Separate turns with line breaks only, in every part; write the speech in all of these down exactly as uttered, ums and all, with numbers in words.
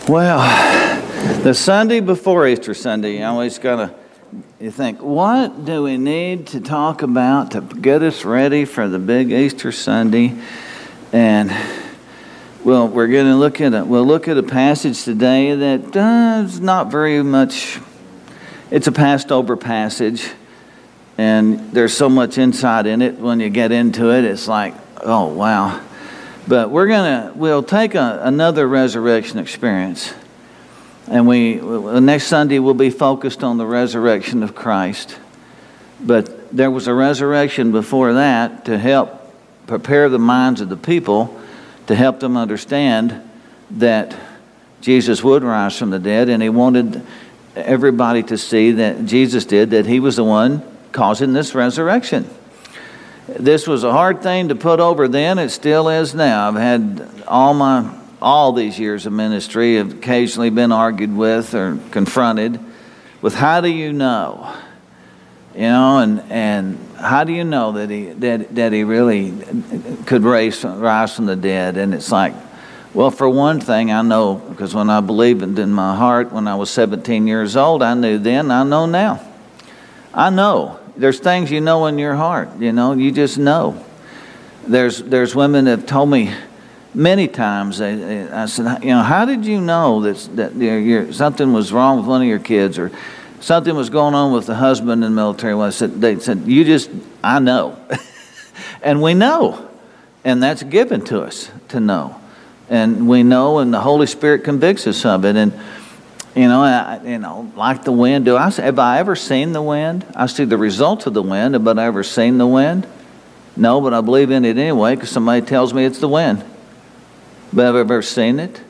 Well, the Sunday before Easter Sunday, you always gotta, you think, what do we need to talk about to get us ready for the big Easter Sunday? And well, we're going to look at a, we'll look at a passage today that uh, is not very much. It's a passed over passage, and there's so much insight in it. When you get into it, it's like, oh wow. But we're gonna we'll take a, another resurrection experience, and we next Sunday we'll be focused on the resurrection of Christ. But there was a resurrection before that to help prepare the minds of the people, to help them understand that Jesus would rise from the dead, and he wanted everybody to see that Jesus did, that he was the one causing this resurrection. This was a hard thing to put over then. It still is now. I've had all my all these years of ministry have occasionally been argued with or confronted with how do you know? You know, and, and how do you know that he that, that he really could raise rise from the dead? And it's like, well, for one thing, I know, because when I believed it in my heart when I was seventeen years old, I knew then, I know now. I know. There's things you know in your heart, you know, you just know. There's there's women that have told me many times, they, I said, you know, how did you know that, that you're, you're, something was wrong with one of your kids or something was going on with the husband in the military? Well, I said, they said, you just, I know. And we know. And that's given to us to know. And we know, and the Holy Spirit convicts us of it. And You know, I, you know, like the wind. Do I have I ever seen the wind? I see the results of the wind, but I ever seen the wind? No, but I believe in it anyway because somebody tells me it's the wind. But have I ever seen it?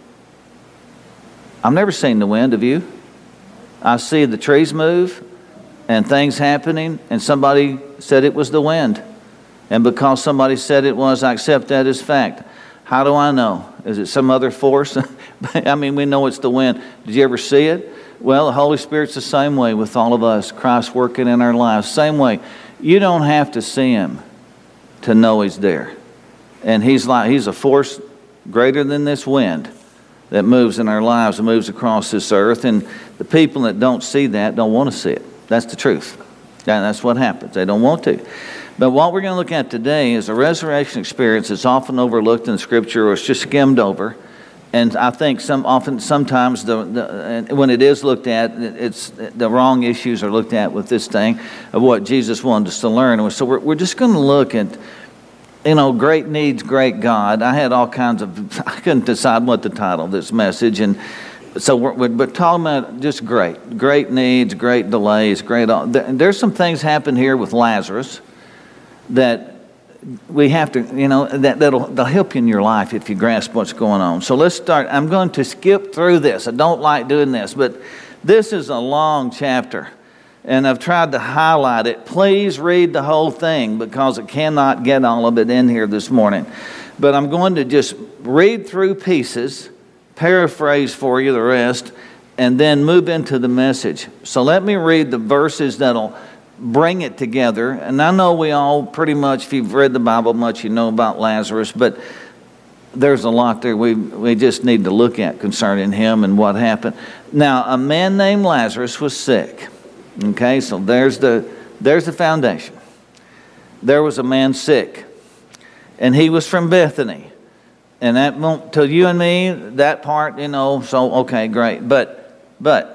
I've never seen the wind. Have you? I see the trees move and things happening, and somebody said it was the wind, and because somebody said it was, I accept that as fact. How do I know? Is it some other force? I mean, we know it's the wind. Did you ever see it? Well, the Holy Spirit's the same way with all of us. Christ working in our lives. Same way. You don't have to see him to know he's there. And he's like he's a force greater than this wind that moves in our lives and moves across this earth. And the people that don't see that don't want to see it. That's the truth. And that's what happens. They don't want to. But what we're going to look at today is a resurrection experience that's often overlooked in Scripture or it's just skimmed over. And I think some often, sometimes the, the when it is looked at, it's the wrong issues are looked at with this thing of what Jesus wanted us to learn. So we're we're just going to look at, you know, great needs, great God. I had all kinds of, I couldn't decide what the title of this message, and so we're, we're talking about just great, great needs, great delays, great. There's some things happen here with Lazarus that we have to, you know, that, that'll, that'll help you in your life if you grasp what's going on. So let's start. I'm going to skip through this. I don't like doing this, but this is a long chapter, and I've tried to highlight it. Please read the whole thing because I cannot get all of it in here this morning. But I'm going to just read through pieces, paraphrase for you the rest, and then move into the message. So let me read the verses that'll bring it together. And I know we all pretty much, if you've read the Bible much, you know about Lazarus, but there's a lot there we we just need to look at concerning him and what happened. Now, a man named Lazarus was sick. Okay, so there's the there's the foundation. There was a man sick, and he was from Bethany. And that won't, to you and me, that part, you know, so okay, great. But but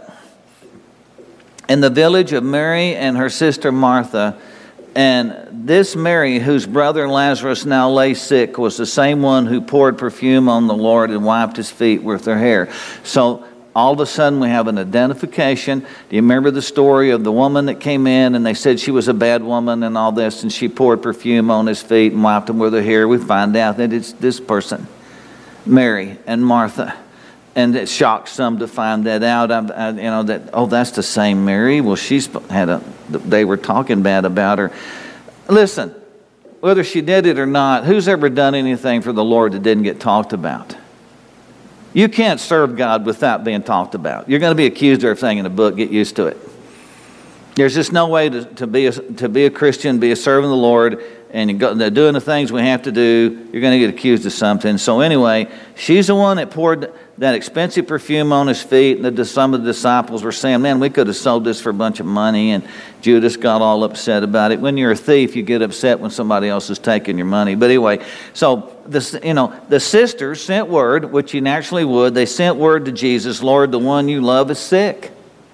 in the village of Mary and her sister Martha, and this Mary, whose brother Lazarus now lay sick, was the same one who poured perfume on the Lord and wiped his feet with her hair. So all of a sudden we have an identification. Do you remember the story of the woman that came in and they said she was a bad woman and all this, and she poured perfume on his feet and wiped them with her hair? We find out that it's this person, Mary and Martha. And it shocked some to find that out. I, I, you know that oh, that's the same Mary. Well, she's had a. They were talking bad about her. Listen, whether she did it or not, who's ever done anything for the Lord that didn't get talked about? You can't serve God without being talked about. You're going to be accused of everything in the book. Get used to it. There's just no way to, to be a, to be a Christian, be a servant of the Lord, and you go, doing the things we have to do, you're going to get accused of something. So anyway, she's the one that poured that expensive perfume on his feet, and the, some of the disciples were saying, man, we could have sold this for a bunch of money, and Judas got all upset about it. When you're a thief, you get upset when somebody else is taking your money. But anyway, so the, you know, the sisters sent word, which you naturally would, they sent word to Jesus, Lord, the one you love is sick.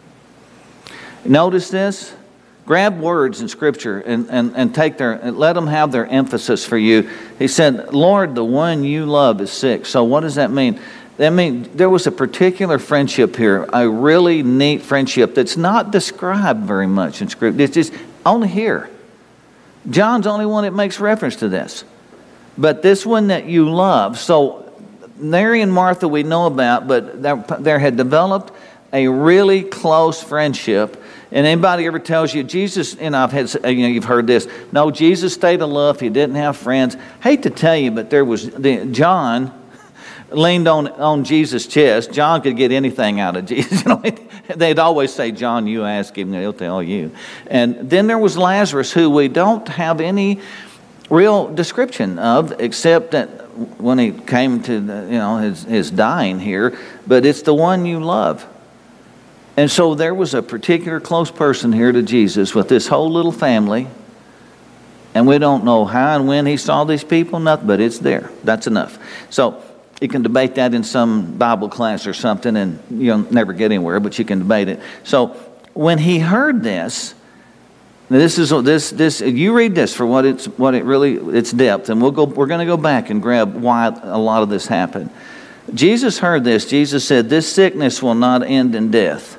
Notice this. Grab words in Scripture and, and, and take their, and let them have their emphasis for you. He said, Lord, the one you love is sick. So what does that mean? That means there was a particular friendship here, a really neat friendship that's not described very much in Scripture. It's just only here. John's the only one that makes reference to this. But this one that you love. So Mary and Martha we know about, but there, there had developed a really close friendship. And anybody ever tells you, Jesus, and I've had, you know, you've heard this, no, Jesus stayed aloof, he didn't have friends. Hate to tell you, but there was, the, John leaned on, on Jesus' chest. John could get anything out of Jesus. You know, they'd always say, John, you ask him, he'll tell you. And then there was Lazarus, who we don't have any real description of, except that when he came to, the, you know, his, his dying here, but it's the one you love. And so there was a particular close person here to Jesus with this whole little family. And we don't know how and when he saw these people, nothing, but it's there. That's enough. So you can debate that in some Bible class or something, and you'll never get anywhere, but you can debate it. So when he heard this, this is this this you read this for what it's what it really its depth, and we'll go we're going to go back and grab why a lot of this happened. Jesus heard this. Jesus said, "This sickness will not end in death.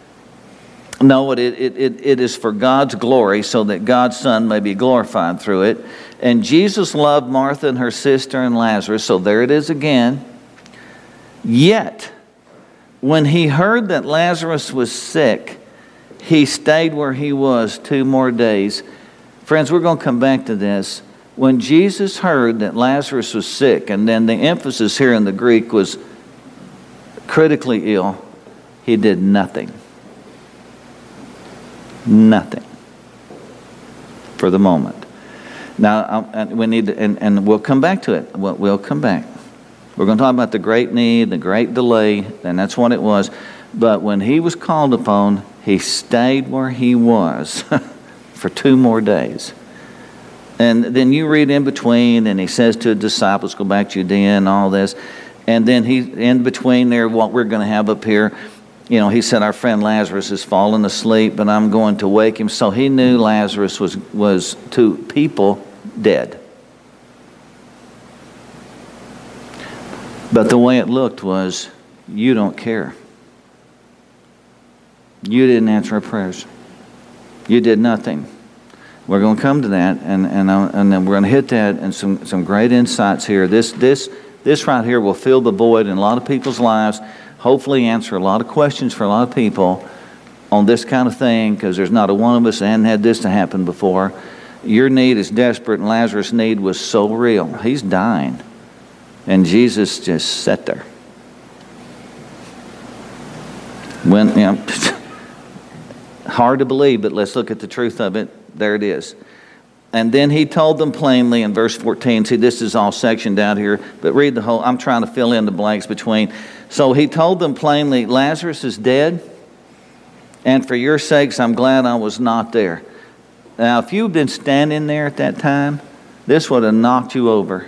No, it, it, it, it is for God's glory, so that God's Son may be glorified through it." And Jesus loved Martha and her sister and Lazarus, so there it is again. Yet, when he heard that Lazarus was sick, he stayed where he was two more days. Friends, we're going to come back to this. When Jesus heard that Lazarus was sick, and then the emphasis here in the Greek was critically ill, he did nothing. Nothing for the moment. Now, and we need to, and, and we'll come back to it. We'll, we'll come back. We're going to talk about the great need, the great delay, and that's what it was. But when he was called upon, he stayed where he was for two more days. And then you read in between, and he says to the disciples, go back to Judea and all this. And then he, in between there, what we're going to have up here, you know, he said, our friend Lazarus has fallen asleep, but I'm going to wake him. So he knew Lazarus was, was to people dead. But the way it looked was, you don't care. You didn't answer our prayers. You did nothing. We're going to come to that, and and, uh, and then we're going to hit that and some, some great insights here. This, this, this right here will fill the void in a lot of people's lives. Hopefully answer a lot of questions for a lot of people on this kind of thing, because there's not a one of us that hadn't had this to happen before. Your need is desperate, and Lazarus' need was so real. He's dying. And Jesus just sat there. When, you know, hard to believe, but let's look at the truth of it. There it is. And then he told them plainly in verse fourteen. See, this is all sectioned out here, but read the whole. I'm trying to fill in the blanks between. So he told them plainly, Lazarus is dead, and for your sakes, I'm glad I was not there. Now, if you'd been standing there at that time, this would have knocked you over.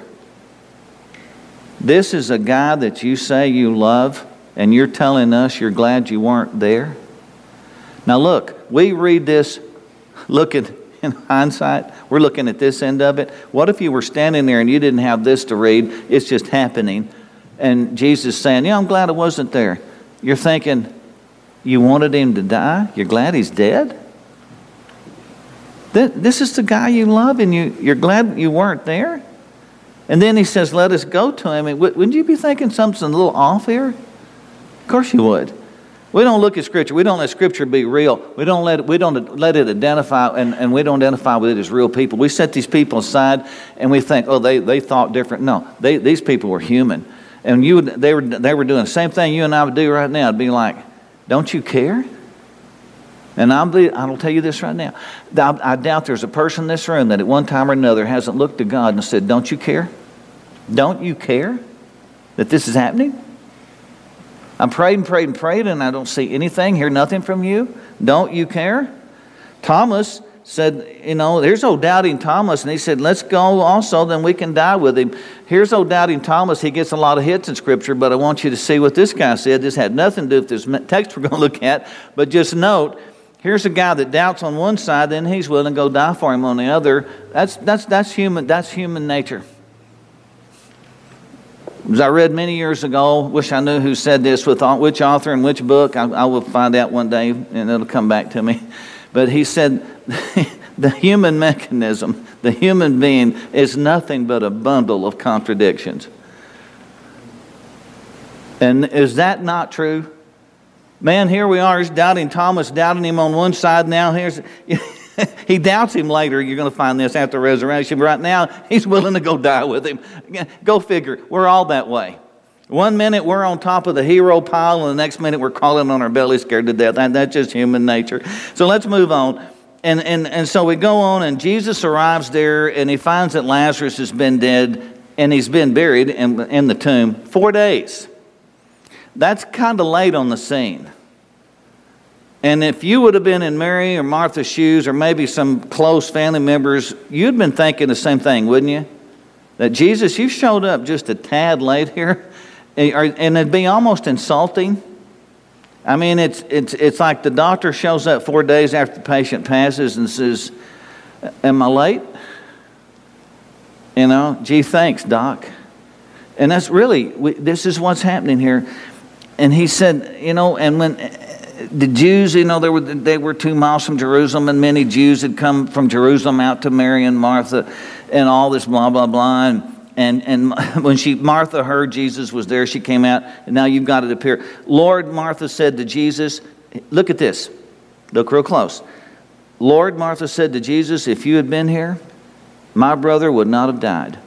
This is a guy that you say you love, and you're telling us you're glad you weren't there. Now look, we read this, look at, in hindsight, we're looking at this end of it. What if you were standing there and you didn't have this to read? It's just happening. And Jesus saying, yeah, I'm glad I wasn't there. You're thinking, you wanted him to die? You're glad he's dead? This is the guy you love, and you, you're glad you weren't there? And then he says, let us go to him. And wouldn't you be thinking something's a little off here? Of course you would. We don't look at Scripture. We don't let Scripture be real. We don't let it, we don't let it identify, and, and we don't identify with it as real people. We set these people aside, and we think, oh, they, they thought different. No, they, these people were human. And you would, they were they were doing the same thing you and I would do right now. It'd be like, don't you care? And I'll, be, I'll tell you this right now. I, I doubt there's a person in this room that at one time or another hasn't looked to God and said, don't you care? Don't you care that this is happening? I prayed and prayed and prayed and I don't see anything, hear nothing from you. Don't you care? Thomas said, you know, here's old doubting Thomas, and he said, let's go also, then we can die with him. Here's old doubting Thomas. He gets a lot of hits in Scripture, but I want you to see what this guy said. This had nothing to do with this text we're going to look at, but just note, here's a guy that doubts on one side, then he's willing to go die for him on the other. That's, that's, that's, human, that's human nature. As I read many years ago, wish I knew who said this, with which author and which book. I, I will find out one day, and it'll come back to me. But he said, the human mechanism, the human being, is nothing but a bundle of contradictions. And is that not true? Man, here we are, he's doubting Thomas, doubting him on one side. Now here's, he doubts him later. You're going to find this after resurrection. But right now, he's willing to go die with him. Go figure. We're all that way. One minute we're on top of the hero pile, and the next minute we're crawling on our belly scared to death. And that's just human nature. So let's move on. And, and, and so we go on, and Jesus arrives there, and he finds that Lazarus has been dead, and he's been buried in, in the tomb four days. That's kind of late on the scene. And if you would have been in Mary or Martha's shoes, or maybe some close family members, you'd been thinking the same thing, wouldn't you? That Jesus, you showed up just a tad late here. And it'd be almost insulting. I mean, it's it's it's like the doctor shows up four days after the patient passes and says, am I late? You know, gee, thanks, doc. And that's really, we, this is what's happening here. And he said, you know, and when the Jews, you know, they were, they were two miles from Jerusalem, and many Jews had come from Jerusalem out to Mary and Martha and all this blah, blah, blah. And And and when she Martha heard Jesus was there, she came out, and now you've got it up here. Lord, Martha said to Jesus, look at this. Look real close. Lord, Martha said to Jesus, if you had been here, my brother would not have died.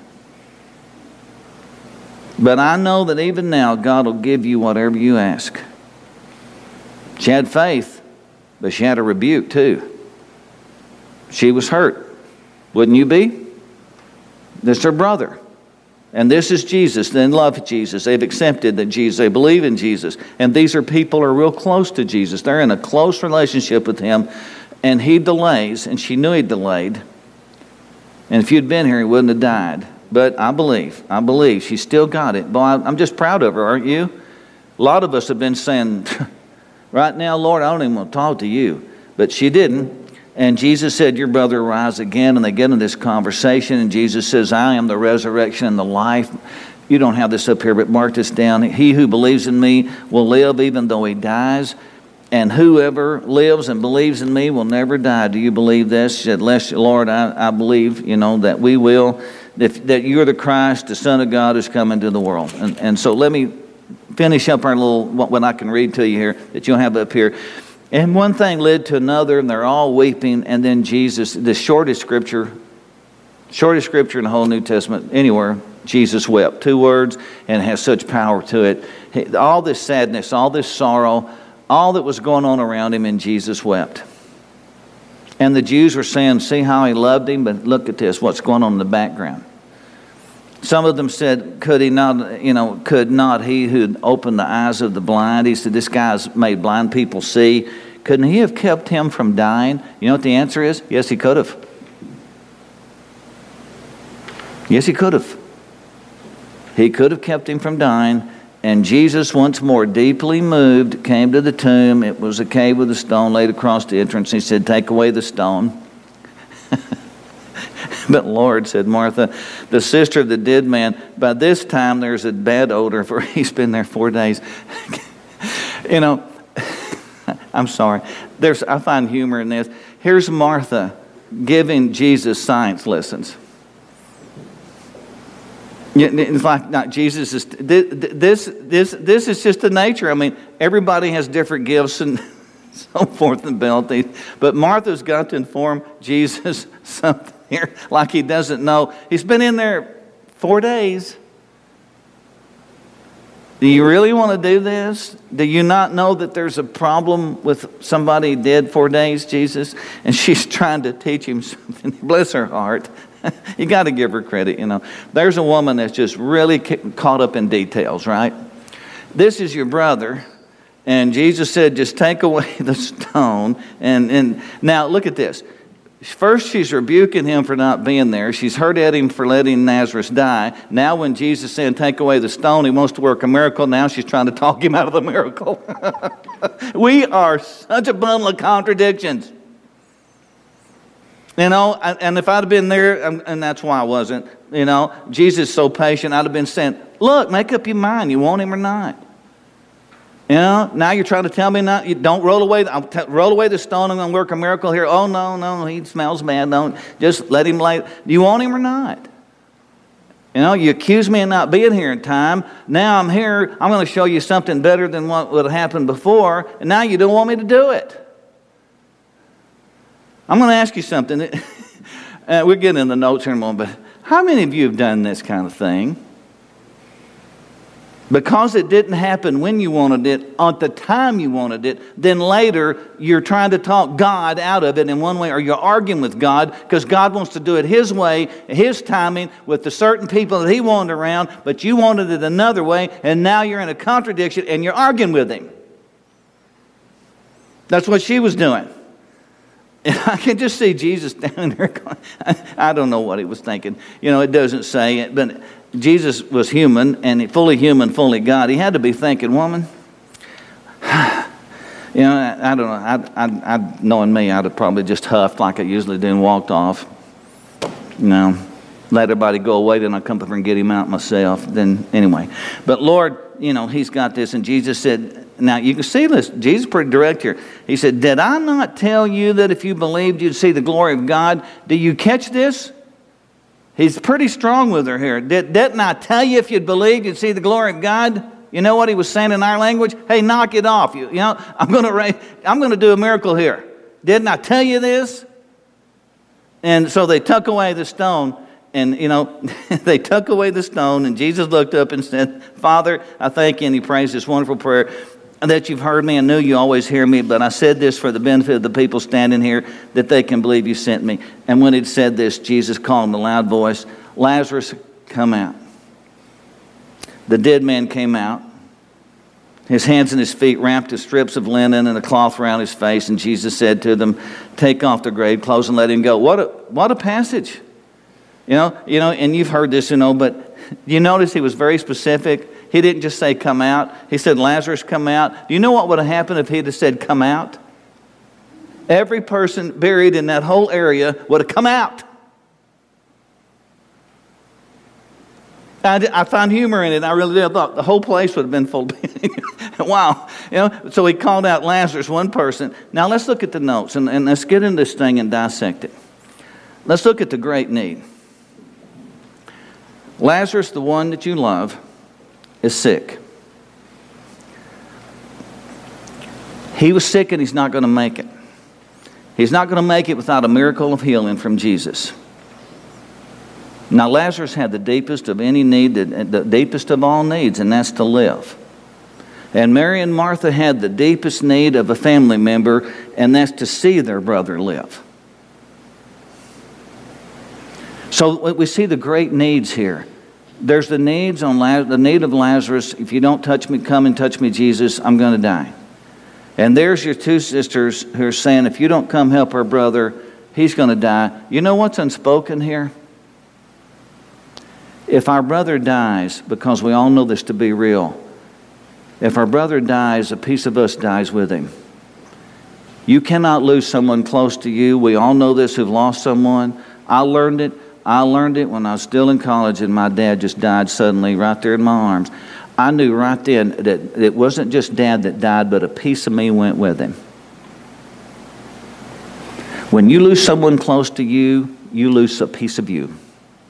But I know that even now God will give you whatever you ask. She had faith, but she had a rebuke too. She was hurt. Wouldn't you be? This is her brother. And this is Jesus. They love Jesus. They've accepted that Jesus. They believe in Jesus. And these are people who are real close to Jesus. They're in a close relationship with him. And he delays, and she knew he delayed. And if you'd been here, he wouldn't have died. But I believe, I believe she's still got it. Boy, I'm just proud of her, aren't you? A lot of us have been saying, right now, Lord, I don't even want to talk to you. But she didn't. And Jesus said, your brother rise again. And they get into this conversation. And Jesus says, I am the resurrection and the life. You don't have this up here, but mark this down. He who believes in me will live even though he dies. And whoever lives and believes in me will never die. Do you believe this? She said, Bless you, Lord, I, I believe, you know, that we will, that, that you're the Christ, the Son of God who's come into the world. And, and so let me finish up our little, what, what I can read to you here, that you'll have up here. And one thing led to another, and they're all weeping. And then Jesus, the shortest scripture, shortest scripture in the whole New Testament, anywhere, Jesus wept. Two words, and it has such power to it. All this sadness, all this sorrow, all that was going on around him, and Jesus wept. And the Jews were saying, see how he loved him? But look at this, what's going on in the background. Some of them said, could he not, you know, could not he who opened the eyes of the blind? He said, this guy's made blind people see. Couldn't he have kept him from dying? You know what the answer is? Yes, he could have. Yes, he could have. He could have kept him from dying. And Jesus, once more deeply moved, came to the tomb. It was a cave with a stone laid across the entrance. He said, take away the stone. But Lord, said Martha, the sister of the dead man, by this time there's a bad odor, for he's been there four days. You know, I'm sorry. There's, I find humor in this. Here's Martha giving Jesus science lessons. It's like not Jesus is this this this is just the nature. I mean, everybody has different gifts and so forth and abilities. But Martha's got to inform Jesus something here like he doesn't know. He's been in there four days. Do you really want to do this? Do you not know that there's a problem with somebody dead four days, Jesus? And she's trying to teach him something. Bless her heart. You got to give her credit, you know. There's a woman that's just really caught up in details, right? This is your brother. And Jesus said, just take away the stone. And, and now look at this. First, she's rebuking him for not being there. She's hurt at him for letting Lazarus die. Now when Jesus said, take away the stone, he wants to work a miracle. Now she's trying to talk him out of the miracle. We are such a bundle of contradictions. You know, and if I'd have been there, and that's why I wasn't, you know, Jesus is so patient, I'd have been saying, look, make up your mind. You want him or not? You know, now you're trying to tell me not, you don't roll away, I'll t- roll away the stone, I'm going to work a miracle here. Oh, no, no, he smells bad. Don't, just let him lay. Do you want him or not? You know, you accuse me of not being here in time. Now I'm here, I'm going to show you something better than what would have happened before, and now you don't want me to do it. I'm going to ask you something. uh, we'll get in the notes here in a moment, but how many of you have done this kind of thing? Because it didn't happen when you wanted it, at the time you wanted it, then later you're trying to talk God out of it in one way, or you're arguing with God because God wants to do it His way, His timing, with the certain people that He wanted around, but you wanted it another way, and now you're in a contradiction and you're arguing with Him. That's what she was doing. And I can just see Jesus standing there going, I don't know what He was thinking. You know, it doesn't say it, but Jesus was human, and fully human, fully God. He had to be thinking, woman, you know, I, I don't know. I, I, I, knowing me, I'd have probably just huffed like I usually do and walked off. You know, let everybody go away, then I'd come over and get him out myself. Then, anyway. But Lord, you know, He's got this, and Jesus said, now you can see this. Jesus is pretty direct here. He said, did I not tell you that if you believed, you'd see the glory of God? Do you catch this? He's pretty strong with her here. Did, didn't I tell you if you'd believe, you'd see the glory of God? You know what He was saying in our language? Hey, knock it off. You, you know, I'm going to I'm going to do a miracle here. Didn't I tell you this? And so they took away the stone, and, you know, they took away the stone, and Jesus looked up and said, Father, I thank you, and He prays this wonderful prayer, that you've heard me. I knew you always hear me, but I said this for the benefit of the people standing here, that they can believe you sent me. And when He'd said this, Jesus called in a loud voice, Lazarus, come out. The dead man came out, his hands and his feet wrapped in strips of linen and a cloth around his face, and Jesus said to them, take off the grave clothes and let him go. What a, what a passage. You know, you know, and you've heard this, you know, but you notice He was very specific. He didn't just say, come out. He said, Lazarus, come out. Do you know what would have happened if He'd have said, come out? Every person buried in that whole area would have come out. I, I found humor in it. I really did. I thought the whole place would have been full of wow. You know, so He called out Lazarus, one person. Now let's look at the notes, and, and let's get into this thing and dissect it. Let's look at the great need. Lazarus, the one that you love, is sick. He was sick, and he's not going to make it. He's not going to make it without a miracle of healing from Jesus. Now, Lazarus had the deepest of any need, the deepest of all needs, and that's to live. And Mary and Martha had the deepest need of a family member, and that's to see their brother live. So we see the great needs here. There's the needs on La- the need of Lazarus. If you don't touch me, come and touch me, Jesus, I'm going to die. And there's your two sisters who are saying, if you don't come help our brother, he's going to die. You know what's unspoken here? If our brother dies, because we all know this to be real, if our brother dies, a piece of us dies with him. You cannot lose someone close to you. We all know this who've lost someone. I learned it. I learned it when I was still in college and my dad just died suddenly right there in my arms. I knew right then that it wasn't just Dad that died, but a piece of me went with him. When you lose someone close to you, you lose a piece of you.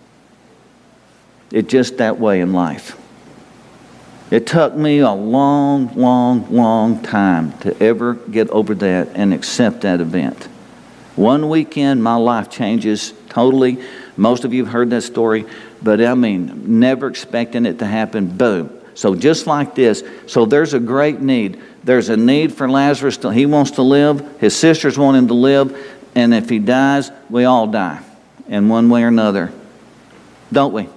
It's just that way in life. It took me a long, long, long time to ever get over that and accept that event. One weekend, my life changes totally. Most of you have heard that story, but I mean, never expecting it to happen. Boom. So just like this, so there's a great need. There's a need for Lazarus. To, he wants to live. His sisters want him to live. And if he dies, we all die in one way or another. Don't we?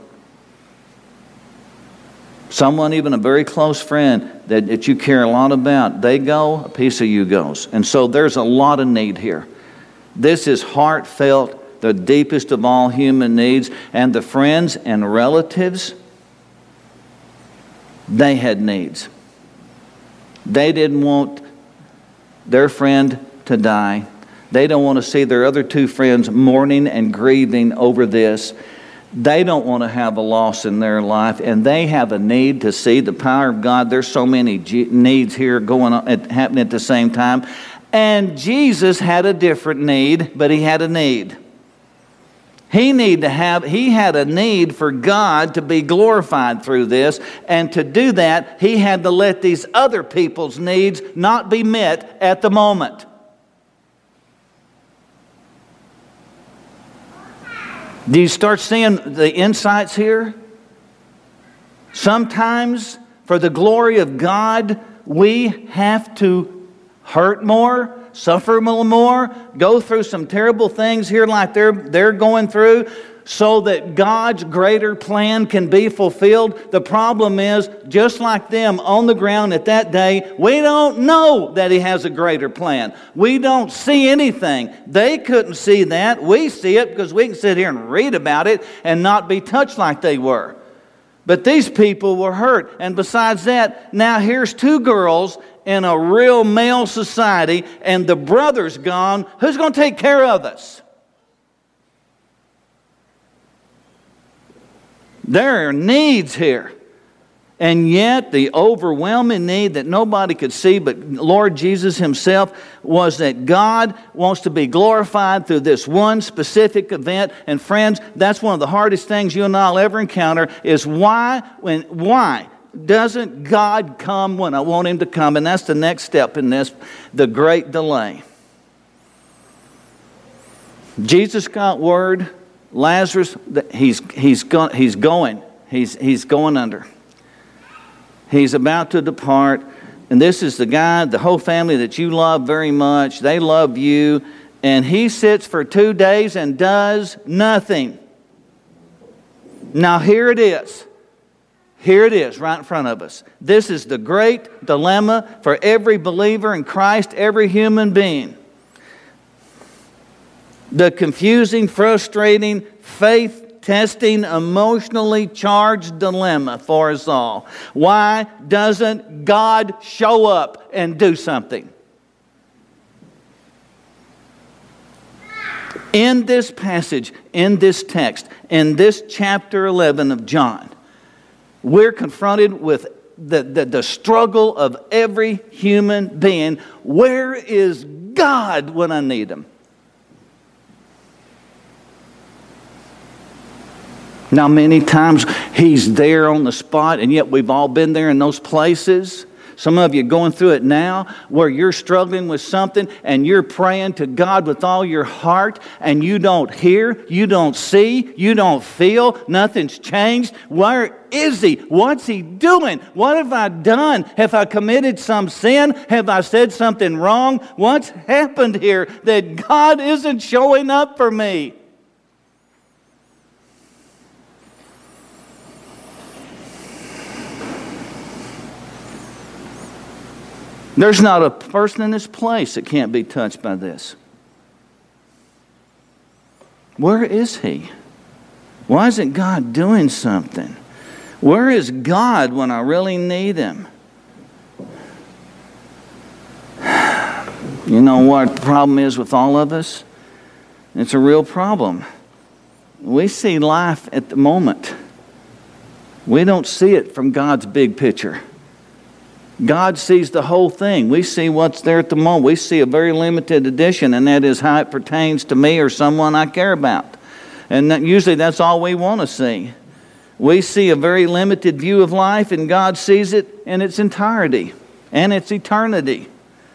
Someone, even a very close friend that, that you care a lot about, they go, a piece of you goes. And so there's a lot of need here. This is heartfelt, the deepest of all human needs. And the friends and relatives, they had needs. They didn't want their friend to die. They don't want to see their other two friends mourning and grieving over this. They don't want to have a loss in their life, and they have a need to see the power of God. There's so many G- needs here going on, happening at the same time. And Jesus had a different need, but he had a need. He need to have, he had a need for God to be glorified through this, and to do that, he had to let these other people's needs not be met at the moment. Do you start seeing the insights here? Sometimes, for the glory of God, we have to hurt more, suffer a little more, go through some terrible things here like they're, they're going through, so that God's greater plan can be fulfilled. The problem is, just like them on the ground at that day, we don't know that he has a greater plan. We don't see anything. They couldn't see that. We see it because we can sit here and read about it and not be touched like they were. But these people were hurt. And besides that, now here's two girls in a real male society, and the brother's gone. Who's going to take care of us? There are needs here. And yet the overwhelming need that nobody could see but Lord Jesus himself was that God wants to be glorified through this one specific event. And friends, that's one of the hardest things you and I will ever encounter, is why, when, why doesn't God come when I want him to come? And that's the next step in this, the great delay. Jesus got word. Lazarus, he's, he's, go, he's going. He's, he's going under. He's about to depart. And this is the guy, the whole family that you love very much. They love you. And he sits for two days and does nothing. Now here it is. Here it is right in front of us. This is the great dilemma for every believer in Christ, every human being. The confusing, frustrating, faith-testing, emotionally charged dilemma for us all. Why doesn't God show up and do something? In this passage, in this text, in this chapter eleven of John, we're confronted with the, the, the struggle of every human being. Where is God when I need him? Now, many times he's there on the spot, and yet we've all been there in those places. Some of you going through it now where you're struggling with something and you're praying to God with all your heart, and you don't hear, you don't see, you don't feel, nothing's changed. Where is he? What's he doing? What have I done? Have I committed some sin? Have I said something wrong? What's happened here that God isn't showing up for me? There's not a person in this place that can't be touched by this. Where is he? Why isn't God doing something? Where is God when I really need him? You know what the problem is with all of us? It's a real problem. We see life at the moment. We don't see it from God's big picture. God sees the whole thing. We see what's there at the moment. We see a very limited edition, and that is how it pertains to me or someone I care about. And that, usually that's all we want to see. We see a very limited view of life, and God sees it in its entirety and its eternity.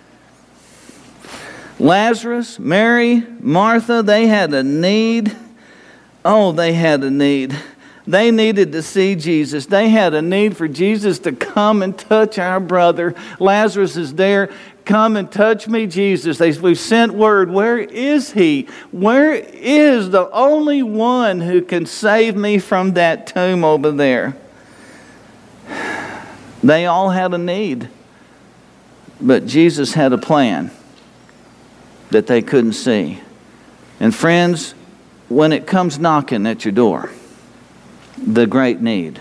Lazarus, Mary, Martha, they had a need. Oh, they had a need. They needed to see Jesus. They had a need for Jesus to come and touch our brother. Lazarus is there. Come and touch me, Jesus. They, we've sent word. Where is he? Where is the only one who can save me from that tomb over there? They all had a need. But Jesus had a plan that they couldn't see. And friends, when it comes knocking at your door, the great need,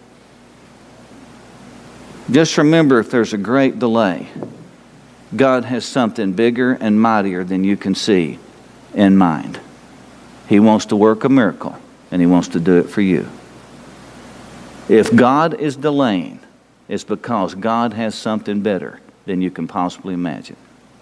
just remember, if there's a great delay, God has something bigger and mightier than you can see in mind. He wants to work a miracle, and He wants to do it for you. If God is delaying, it's because God has something better than you can possibly imagine.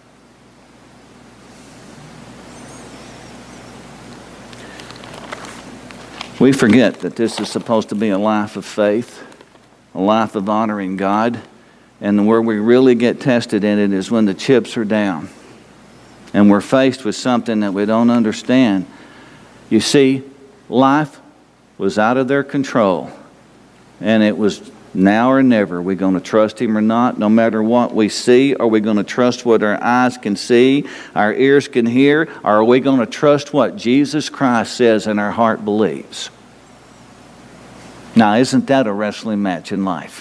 We forget that this is supposed to be a life of faith, a life of honoring God, and where we really get tested in it is when the chips are down and we're faced with something that we don't understand. You see, life was out of their control, and it was now or never. Are we going to trust Him or not? No matter what we see, are we going to trust what our eyes can see, our ears can hear, or are we going to trust what Jesus Christ says and our heart believes? Now, isn't that a wrestling match in life?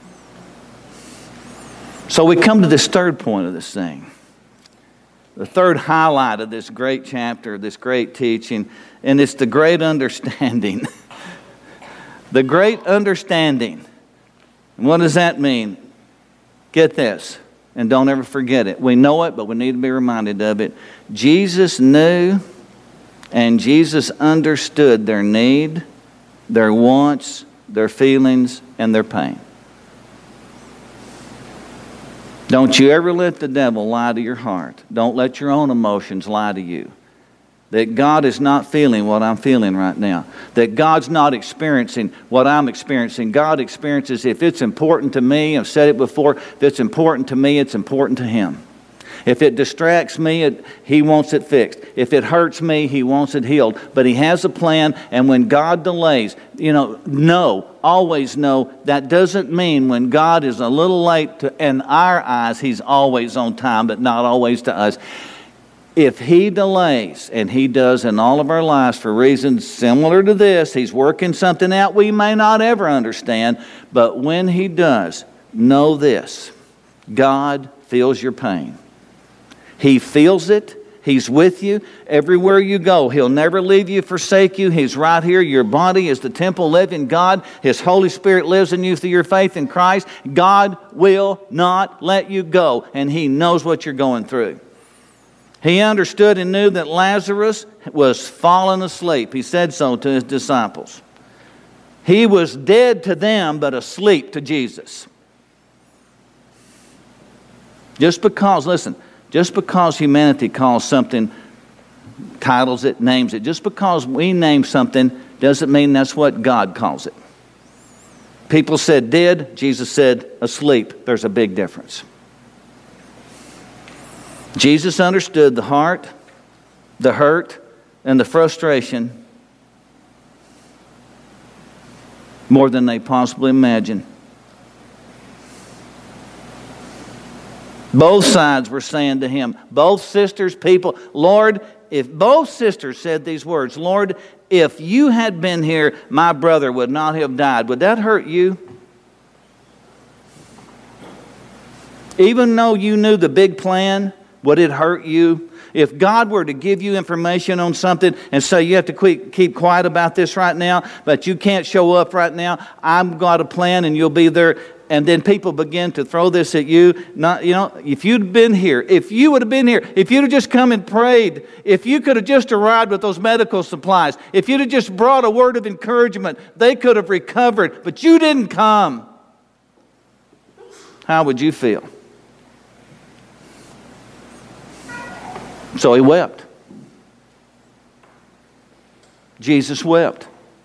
So we come to this third point of this thing. The third highlight of this great chapter, this great teaching, and it's the great understanding. The great understanding. And what does that mean? Get this, and don't ever forget it. We know it, but we need to be reminded of it. Jesus knew and Jesus understood their need, their wants, their feelings, and their pain. Don't you ever let the devil lie to your heart. Don't let your own emotions lie to you. That God is not feeling what I'm feeling right now. That God's not experiencing what I'm experiencing. God experiences, if it's important to me, I've said it before, if it's important to me, it's important to Him. If it distracts me, it, He wants it fixed. If it hurts me, He wants it healed. But He has a plan, and when God delays, you know, know, always know, that doesn't mean when God is a little late to, in our eyes, He's always on time, but not always to us. If He delays, and He does in all of our lives for reasons similar to this, He's working something out we may not ever understand, but when He does, know this: God feels your pain. He feels it. He's with you everywhere you go. He'll never leave you, forsake you. He's right here. Your body is the temple of living God. His Holy Spirit lives in you through your faith in Christ. God will not let you go, and He knows what you're going through. He understood and knew that Lazarus was fallen asleep. He said so to His disciples. He was dead to them, but asleep to Jesus. Just because, listen, just because humanity calls something, titles it, names it, just because we name something doesn't mean that's what God calls it. People said dead, Jesus said asleep. There's a big difference. Jesus understood the heart, the hurt, and the frustration more than they possibly imagined. Both sides were saying to Him, both sisters, people, Lord, if both sisters said these words, Lord, if you had been here, my brother would not have died. Would that hurt you? Even though you knew the big plan, would it hurt you? If God were to give you information on something and say you have to keep quiet about this right now, but you can't show up right now, I've got a plan and you'll be there. And then people begin to throw this at you. Not, you know, if you'd been here, if you would have been here, if you'd have just come and prayed, if you could have just arrived with those medical supplies, if you'd have just brought a word of encouragement, they could have recovered, but you didn't come. How would you feel? So He wept. Jesus wept.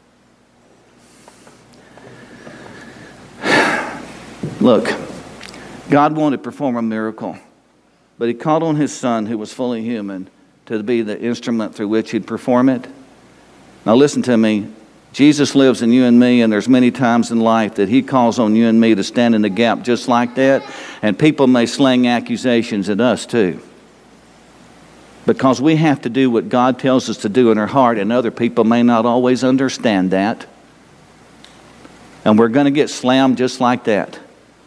Look, God wanted to perform a miracle, but He called on His Son, who was fully human, to be the instrument through which He'd perform it. Now listen to me. Jesus lives in you and me, and there's many times in life that he calls on you and me to stand in the gap just like that, and people may sling accusations at us too. Because we have to do what God tells us to do in our heart, and other people may not always understand that. And we're going to get slammed just like that.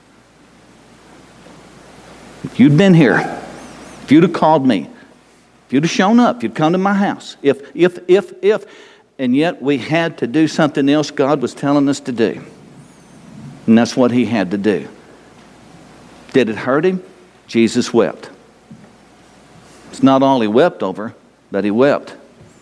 If you'd been here, if you'd have called me, if you'd have shown up, if you'd come to my house, if, if, if, if, and yet we had to do something else God was telling us to do. And that's what he had to do. Did it hurt him? Jesus wept. It's not all he wept over, but he wept.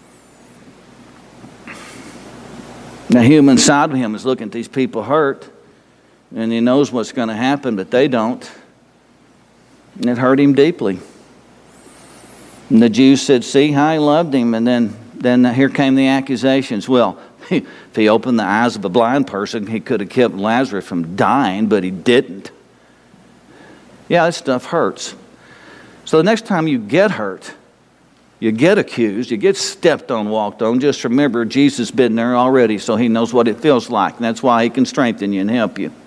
The human side of him is looking at these people hurt, and he knows what's going to happen, but they don't. And it hurt him deeply. And the Jews said, see how he loved him, and then Then here came the accusations. Well, if he opened the eyes of a blind person, he could have kept Lazarus from dying, but he didn't. Yeah, this stuff hurts. So the next time you get hurt, you get accused, you get stepped on, walked on, just remember Jesus has been there already, so he knows what it feels like. And that's why he can strengthen you and help you.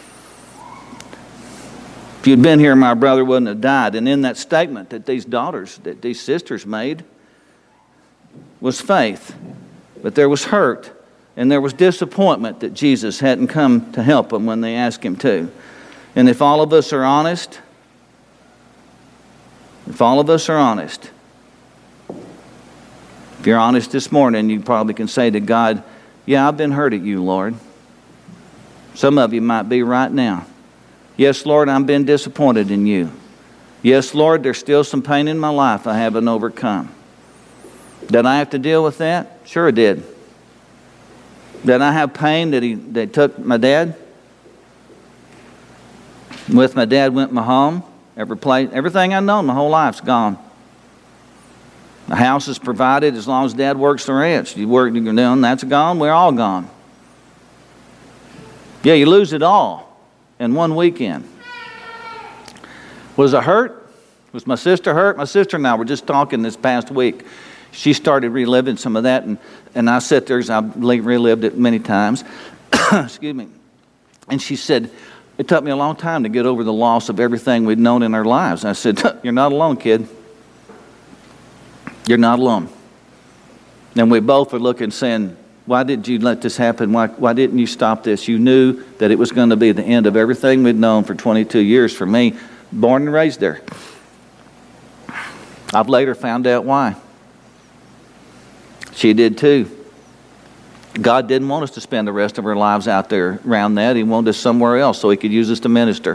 If you'd been here, my brother wouldn't have died. And in that statement that these daughters, that these sisters made, was faith, but there was hurt, and there was disappointment that Jesus hadn't come to help them when they asked him to. And if all of us are honest, if all of us are honest, if you're honest this morning, you probably can say to God, yeah, I've been hurt at you, Lord. Some of you might be right now. Yes, Lord, I've been disappointed in you. Yes, Lord, there's still some pain in my life I haven't overcome. Did I have to deal with that? Sure I did. Did I have pain that he that took my dad? With my dad went my home. Every place, everything I've known my whole life's gone. The house is provided as long as Dad works the ranch. You work, you're doing, that's gone. We're all gone. Yeah, you lose it all in one weekend. Was I hurt? Was my sister hurt? My sister and I were just talking this past week. She started reliving some of that, and, and I sat there, I've relived it many times. Excuse me. And she said, it took me a long time to get over the loss of everything we'd known in our lives. And I said, you're not alone, kid. You're not alone. And we both are looking saying, why did you let this happen? Why, why didn't you stop this? You knew that it was going to be the end of everything we'd known for twenty-two years for me, born and raised there. I've later found out why. She did too. God didn't want us to spend the rest of our lives out there around that. He wanted us somewhere else so he could use us to minister.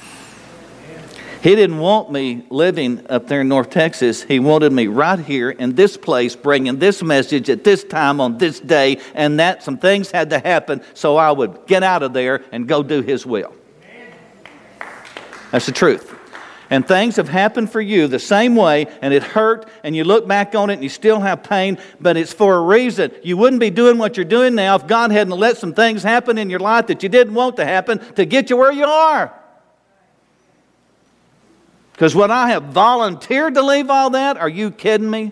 He didn't want me living up there in North Texas. He wanted me right here in this place, bringing this message at this time on this day, and that some things had to happen so I would get out of there and go do his will. That's the truth. And things have happened for you the same way, and it hurt, and you look back on it and you still have pain, but it's for a reason. You wouldn't be doing what you're doing now if God hadn't let some things happen in your life that you didn't want to happen to get you where you are. Because when I have volunteered to leave all that, are you kidding me?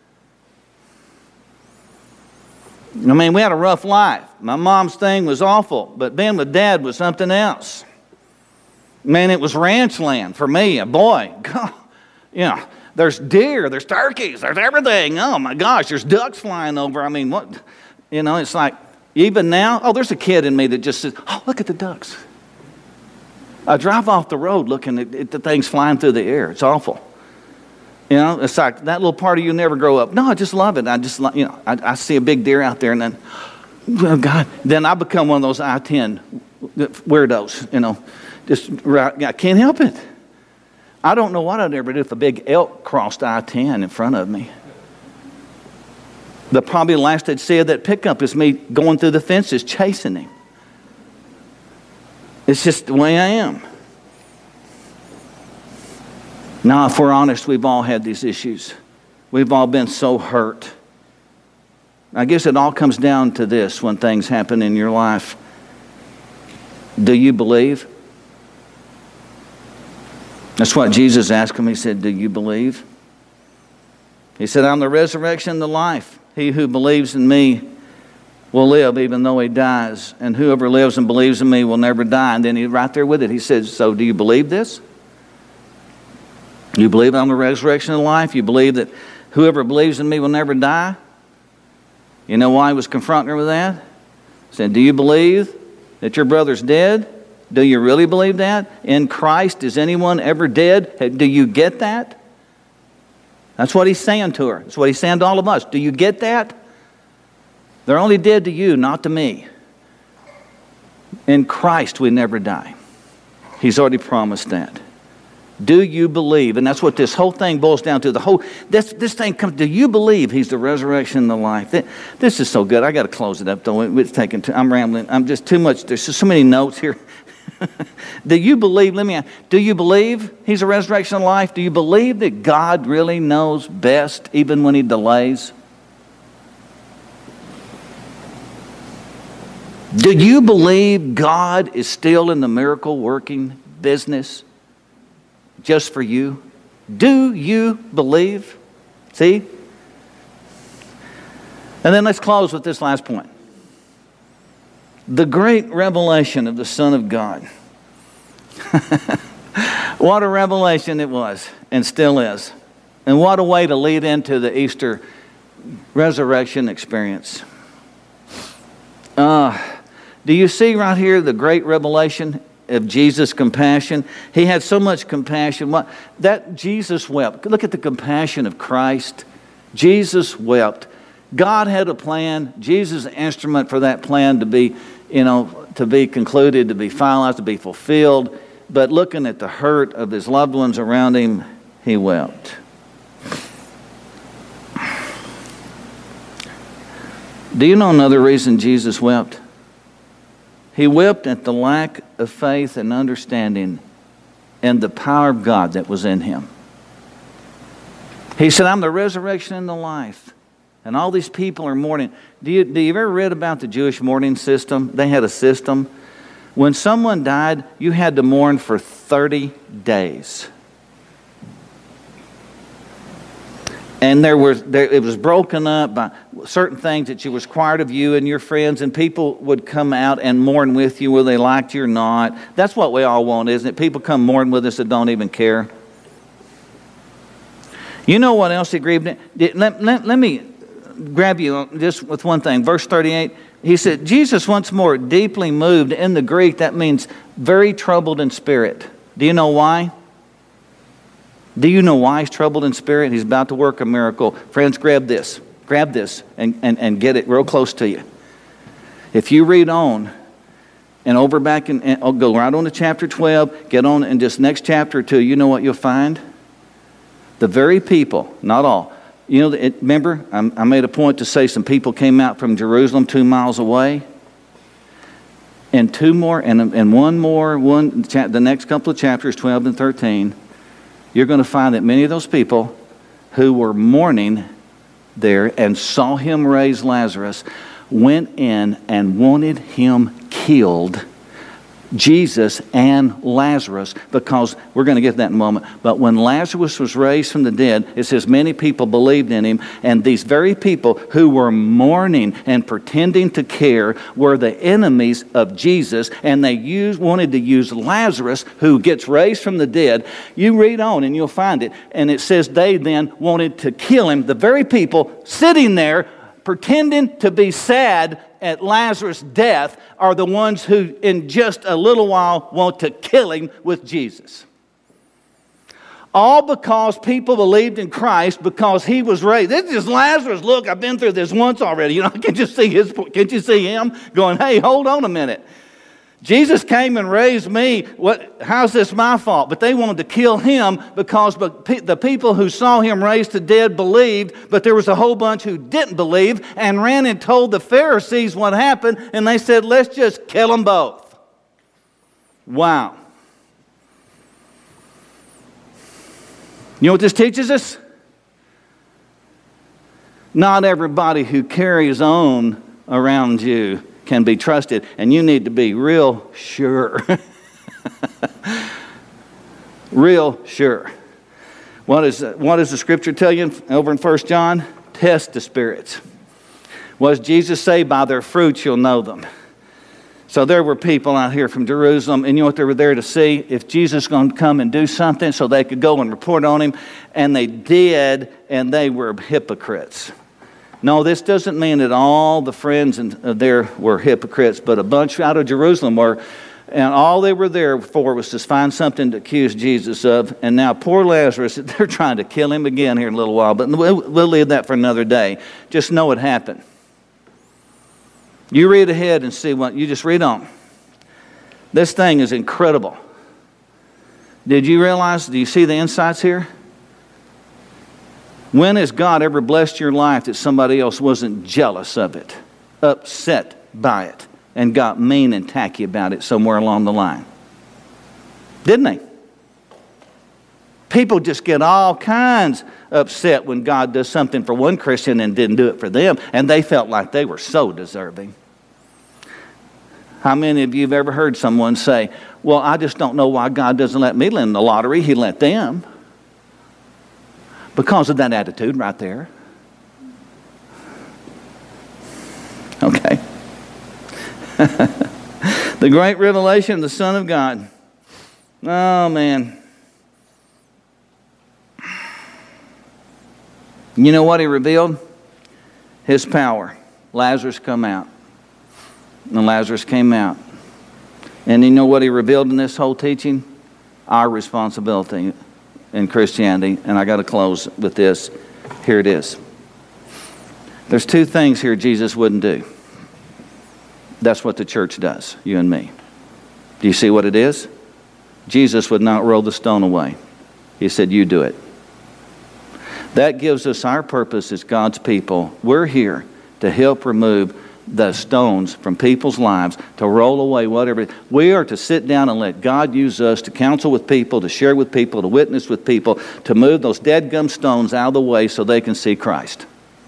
I mean, we had a rough life. My mom's thing was awful, but being with Dad was something else. Man, it was ranch land for me, a boy. God, you know, there's deer, there's turkeys, there's everything. Oh my gosh, there's ducks flying over. I mean, what? You know, it's like, even now, oh, there's a kid in me that just says, oh, look at the ducks. I drive off the road looking at, at the things flying through the air. It's awful. You know, it's like that little part of you never grow up. No, I just love it. I just, you know, I, I see a big deer out there, and then, oh God, then I become one of those I ten weirdos, you know. Just, I can't help it. I don't know what I'd ever do if a big elk crossed I ten in front of me. The probably last I'd see of that pickup is me going through the fences chasing him. It's just the way I am. Now, if we're honest, we've all had these issues. We've all been so hurt. I guess it all comes down to this when things happen in your life. Do you believe? That's what Jesus asked him. He said, do you believe? He said, I'm the resurrection and the life. He who believes in me, will live even though he dies. And whoever lives and believes in me will never die. And then he right there with it, he says, so do you believe this? You believe I'm the resurrection and the life? You believe that whoever believes in me will never die? You know why he was confronting her with that? He said, do you believe that your brother's dead? Do you really believe that? In Christ, is anyone ever dead? Do you get that? That's what he's saying to her. That's what he's saying to all of us. Do you get that? They're only dead to you, not to me. In Christ, we never die. He's already promised that. Do you believe? And that's what this whole thing boils down to. The whole this this thing comes. Do you believe He's the resurrection and the life? This is so good. I got to close it up though. It's taking. Too, I'm rambling. I'm just too much. There's just so many notes here. Do you believe? Let me ask. Do you believe He's the resurrection and life? Do you believe that God really knows best, even when He delays? Do you believe God is still in the miracle working business? Just for you? Do you believe? See? And then let's close with this last point. The great revelation of the Son of God. What a revelation it was and still is. And what a way to lead into the Easter resurrection experience. Uh, do you see right here the great revelation of Jesus' compassion? He had so much compassion. What, that Jesus wept. Look at the compassion of Christ. Jesus wept. God had a plan. Jesus, an instrument for that plan to be, you know, to be concluded, to be finalized, to be fulfilled. But looking at the hurt of his loved ones around him, he wept. Do you know another reason Jesus wept? He wept at the lack of faith and understanding and the power of God that was in him. He said, I'm the resurrection and the life. And all these people are mourning. Do you, do you ever read about the Jewish mourning system? They had a system. When someone died, you had to mourn for thirty days. And there was, there, it was broken up by certain things that you was required of you and your friends, and people would come out and mourn with you whether they liked you or not. That's what we all want, isn't it? People come mourn with us that don't even care. You know what else he grieved in? Let, let, let me grab you just with one thing. Verse thirty-eight, he said, Jesus once more deeply moved. In the Greek, that means very troubled in spirit. Do you know why? Do you know why he's troubled in spirit? He's about to work a miracle. Friends, grab this. Grab this and, and, and get it real close to you. If you read on and over back and, and I'll go right on to chapter twelve, get on in this next chapter or two, you know what you'll find? The very people, not all. You know, it, remember, I, I made a point to say some people came out from Jerusalem two miles away. And two more, and, and one more, one the next couple of chapters, twelve and thirteen, you're going to find that many of those people who were mourning there and saw him raise Lazarus went in and wanted him killed, Jesus and Lazarus, because we're going to get to that in a moment. But when Lazarus was raised from the dead, it says many people believed in him, and these very people who were mourning and pretending to care were the enemies of Jesus, and they used, wanted to use Lazarus, who gets raised from the dead. You read on and you'll find it, and it says they then wanted to kill him. The very people sitting there pretending to be sad at Lazarus' death are the ones who in just a little while want to kill him with Jesus. All because people believed in Christ because he was raised. This is Lazarus. Look, I've been through this once already. You know, can't you see his? Can't you see him going, hey, hold on a minute. Jesus came and raised me. What? How's this my fault? But they wanted to kill him because the people who saw him raised to dead believed, but there was a whole bunch who didn't believe and ran and told the Pharisees what happened, and they said, let's just kill them both. Wow. You know what this teaches us? Not everybody who carries on around you can be trusted, and you need to be real sure. Real sure. What, is, what does the scripture tell you over in First John? Test the spirits. Was Jesus say, by their fruits you'll know them? So there were people out here from Jerusalem, and you know what they were there to see? If Jesus was going to come and do something so they could go and report on him, and they did, and they were hypocrites. No, this doesn't mean that all the friends in, uh, there were hypocrites, but a bunch out of Jerusalem were, and all they were there for was to find something to accuse Jesus of. And now poor Lazarus, they're trying to kill him again here in a little while, but we'll, we'll leave that for another day. Just know it happened. You read ahead and see what, you just read on. This thing is incredible. Did you realize, do you see the insights here? When has God ever blessed your life that somebody else wasn't jealous of it, upset by it, and got mean and tacky about it somewhere along the line? Didn't they? People just get all kinds upset when God does something for one Christian and didn't do it for them, and they felt like they were so deserving. How many of you have ever heard someone say, well, I just don't know why God doesn't let me win the lottery, He let them? Because of that attitude right there. Okay. The great revelation of the Son of God. Oh, man. You know what He revealed? His power. Lazarus come out. And Lazarus came out. And you know what He revealed in this whole teaching? Our responsibility in Christianity. And I got to close with this. Here it is. There's two things here Jesus wouldn't do. That's what the church does, you and me. Do you see what it is? Jesus would not roll the stone away. He said, you do it. That gives us our purpose as God's people. We're here to help remove the stones from people's lives, to roll away whatever. We are to sit down and let God use us to counsel with people, to share with people, to witness with people, to move those dead gum stones out of the way so they can see Christ.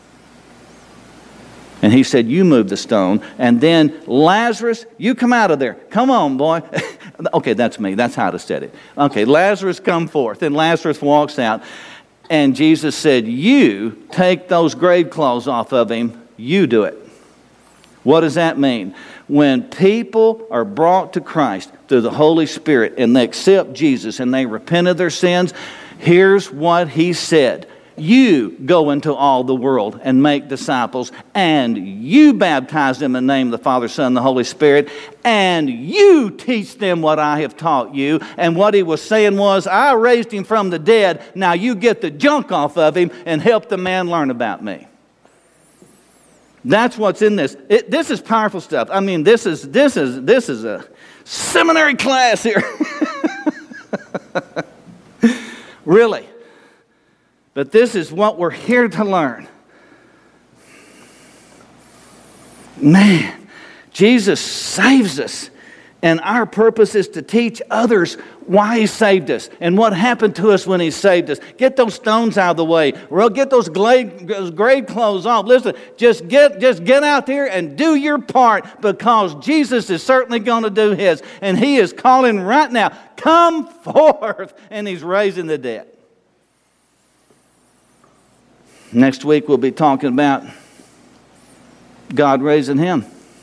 And He said, you move the stone, and then Lazarus, you come out of there. Come on, boy. Okay, that's me. That's how to said it. Okay, Lazarus, come forth. And Lazarus walks out, and Jesus said, you take those grave clothes off of him. You do it. What does that mean? When people are brought to Christ through the Holy Spirit and they accept Jesus and they repent of their sins, here's what He said. You go into all the world and make disciples, and you baptize them in the name of the Father, Son, and the Holy Spirit, and you teach them what I have taught you. And what He was saying was, I raised Him from the dead. Now you get the junk off of him and help the man learn about me. That's what's in this. It, this is powerful stuff. I mean, this is this is this is a seminary class here. Really. But this is what we're here to learn. Man, Jesus saves us. And our purpose is to teach others why He saved us and what happened to us when He saved us. Get those stones out of the way. Well, get those grave, those grave clothes off. Listen, just get, just get out there and do your part, because Jesus is certainly going to do His. And He is calling right now, come forth. And He's raising the dead. Next week we'll be talking about God raising Him.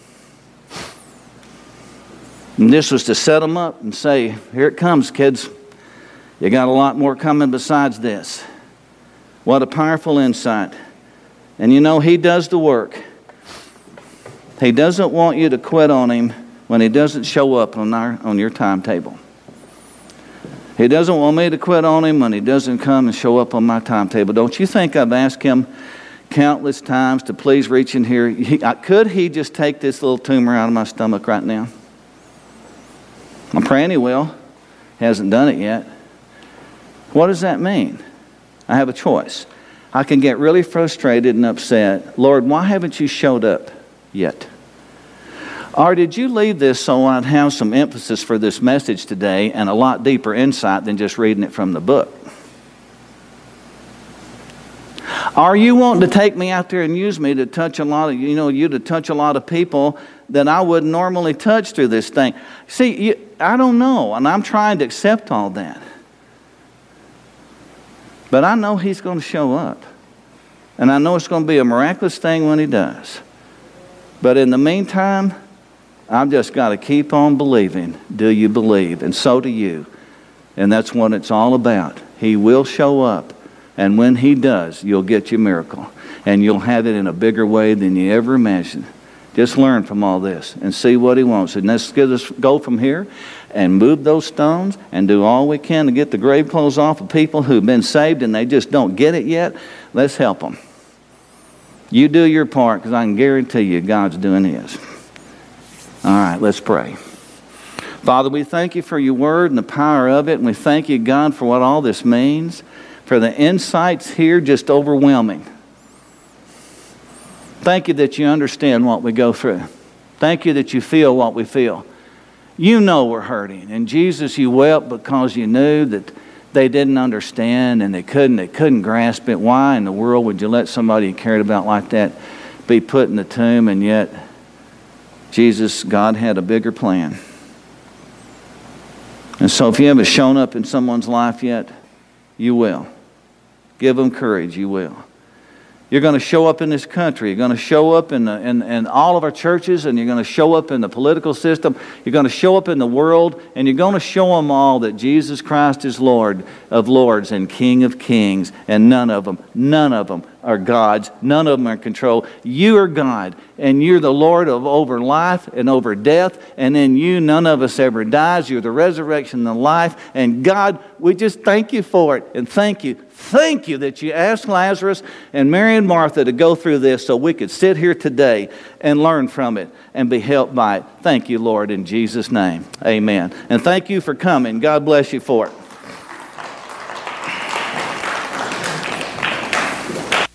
And this was to set them up and say, here it comes, kids. You got a lot more coming besides this. What a powerful insight. And you know, He does the work. He doesn't want you to quit on Him when He doesn't show up on, our, on your timetable. He doesn't want me to quit on Him when He doesn't come and show up on my timetable. Don't you think I've asked Him countless times to please reach in here? He, could He just take this little tumor out of my stomach right now? I'm praying He will. He hasn't done it yet. What does that mean? I have a choice. I can get really frustrated and upset. Lord, why haven't you showed up yet? Or did you leave this so I'd have some emphasis for this message today and a lot deeper insight than just reading it from the book? Are you wanting to take me out there and use me to touch a lot of, you know, you to touch a lot of people that I wouldn't normally touch through this thing? See, you, I don't know, and I'm trying to accept all that. But I know He's going to show up. And I know it's going to be a miraculous thing when He does. But in the meantime, I've just got to keep on believing. Do you believe? And so do you. And that's what it's all about. He will show up. And when He does, you'll get your miracle. And you'll have it in a bigger way than you ever imagined. Just learn from all this and see what He wants. And let's get us go from here and move those stones and do all we can to get the grave clothes off of people who've been saved and they just don't get it yet. Let's help them. You do your part, because I can guarantee you God's doing His. All right, let's pray. Father, we thank You for Your word and the power of it. And we thank You, God, for what all this means. For the insights here, just overwhelming. Thank You that You understand what we go through. Thank You that You feel what we feel. You know we're hurting. And Jesus, You wept because You knew that they didn't understand and they couldn't, they couldn't grasp it. Why in the world would You let somebody you cared about like that be put in the tomb? And yet, Jesus, God had a bigger plan. And so if You haven't shown up in someone's life yet, You will. Give them courage, You will. You're going to show up in this country. You're going to show up in, the, in, in all of our churches, and you're going to show up in the political system. You're going to show up in the world, and you're going to show them all that Jesus Christ is Lord of lords and King of kings, and none of them, none of them are gods. None of them are in control. You are God, and You're the Lord of over life and over death, and in You, none of us ever dies. You're the resurrection and the life, and God, we just thank You for it, and thank You. Thank You that You asked Lazarus and Mary and Martha to go through this so we could sit here today and learn from it and be helped by it. Thank You, Lord, in Jesus' name. Amen. And thank you for coming. God bless you for it.